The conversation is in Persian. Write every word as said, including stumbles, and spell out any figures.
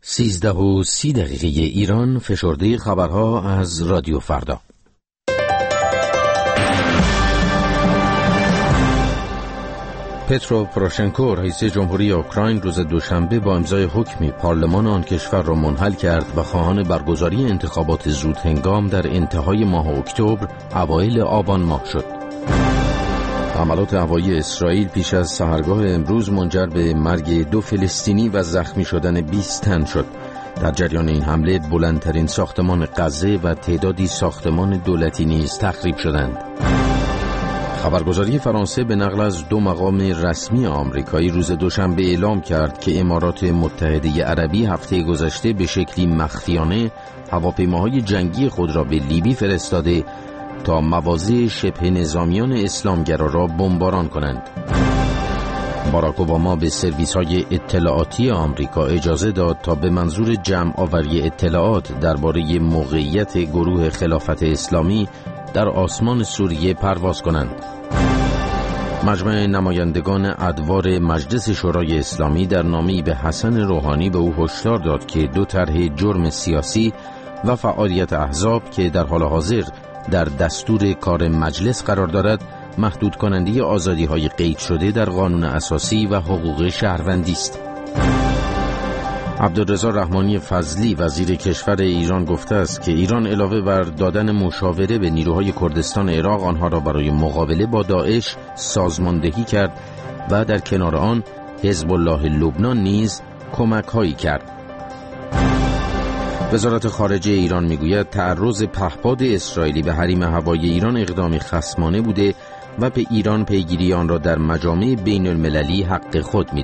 سیزده و سی دقیقه ایران، فشرده خبرها از رادیو فردا. پترو پروشنکو رئیس جمهوری اوکراین روز دوشنبه با امضای حکمی پارلمان آن کشور را منحل کرد و خواهان برگزاری انتخابات زود هنگام در انتهای ماه اکتبر اوایل آبان ماه شد. حملات هوایی اسرائیل پیش از سحرگاه امروز منجر به مرگ دو فلسطینی و زخمی شدن بیست تن شد. در جریان این حمله بلندترین ساختمان غزه و تعدادی ساختمان دولتی نیز تخریب شدند. خبرگزاری فرانسه به نقل از دو مقام رسمی آمریکایی روز دوشنبه اعلام کرد که امارات متحده عربی هفته گذشته به شکلی مخفیانه هواپیماهای جنگی خود را به لیبی فرستاده تا مواضع شبه نظامیان اسلامگرا را بمباران کنند. باراک اوباما به سرویس‌های اطلاعاتی آمریکا اجازه داد تا به منظور جمع آوری اطلاعات درباره موقعیت گروه خلافت اسلامی در آسمان سوریه پرواز کنند. مجمع نمایندگان ادوار مجلس شورای اسلامی در نامه‌ای به حسن روحانی به او هشدار داد که دو طرح جرم سیاسی و فعالیت احزاب که در حال حاضر در دستور کار مجلس قرار دارد، محدود کننده آزادی‌های قید شده در قانون اساسی و حقوق شهروندی است. عبدالرضا رحمانی فضلی وزیر کشور ایران گفته است که ایران علاوه بر دادن مشاوره به نیروهای کردستان عراق، آنها را برای مقابله با داعش سازماندهی کرد و در کنار آن حزب الله لبنان نیز کمک‌هایی کرد. وزارت خارجه ایران میگوید تعرض پهپاد اسرائیلی به حریم هوایی ایران اقدامی خصمانه بوده و به ایران پیگیری آن را در مجامع بین المللی حق خود می